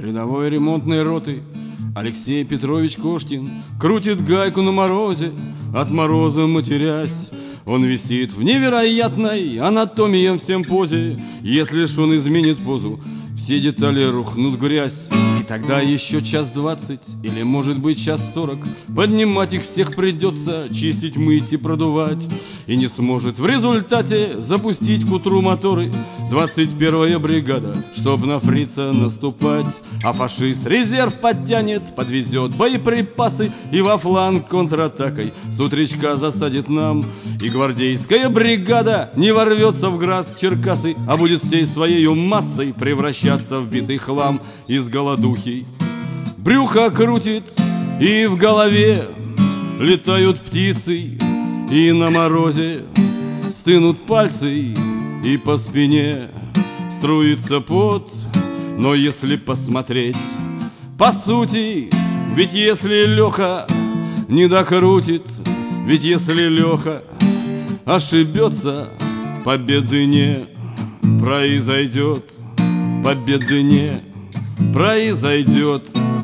рядовой ремонтной роты Алексей Петрович Кошкин крутит гайку на морозе, от мороза матерясь. Он висит в невероятной анатомиям всем позе. Если ж он изменит позу, все детали рухнут в грязь. И тогда еще час 20, или может быть час 40, поднимать их всех придется, чистить, мыть и продувать. И не сможет в результате запустить к утру моторы 21-я бригада, чтоб на фрица наступать. А фашист резерв подтянет, подвезет боеприпасы и во фланг контратакой с утречка засадит нам. И гвардейская бригада не ворвется в град Черкасы, а будет всей своей массой превращаться в битый хлам из голодухи. Брюхо крутит, и в голове летают птицы, и на морозе стынут пальцы, и по спине струится пот. Но если посмотреть по сути, ведь если Леха не докрутит, ведь если Леха ошибется, победы не произойдет, победы не произойдет.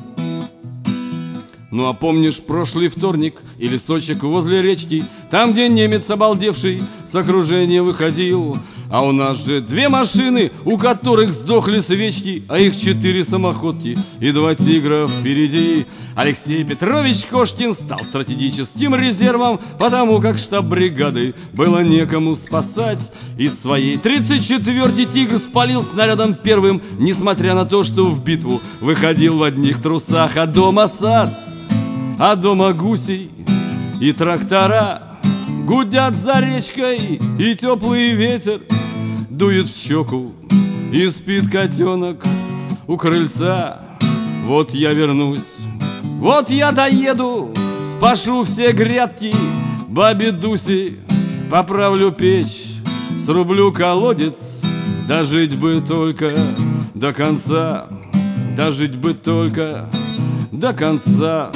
Ну а помнишь прошлый вторник и лесочек возле речки, там, где немец обалдевший с окружения выходил? А у нас же 2 машины, у которых сдохли свечки, а их 4 самоходки и 2 тигра впереди. Алексей Петрович Кошкин стал стратегическим резервом, потому как штаб бригады было некому спасать. Из своей 34-й тигр спалил снарядом первым, несмотря на то, что в битву выходил в одних трусах. А дома сад, а дома гуси и трактора гудят за речкой, и теплый ветер дует в щеку, и спит котенок у крыльца. Вот я вернусь, вот я доеду, спашу все грядки бабе Дуси, поправлю печь, срублю колодец. Дожить бы только до конца, дожить бы только до конца.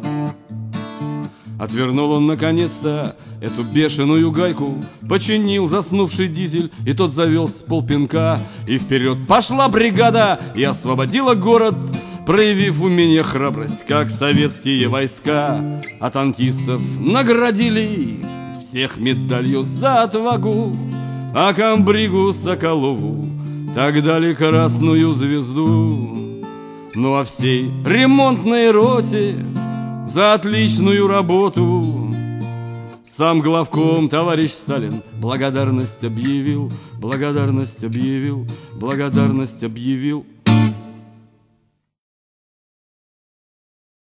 Отвернул он наконец-то эту бешеную гайку, починил заснувший дизель, и тот завел с полпинка. И вперед пошла бригада и освободила город, проявив умение храбрость, как советские войска. А танкистов наградили всех медалью за отвагу, а комбригу Соколову так дали красную звезду. Ну а всей ремонтной роте за отличную работу сам главком товарищ Сталин благодарность объявил, благодарность объявил, благодарность объявил.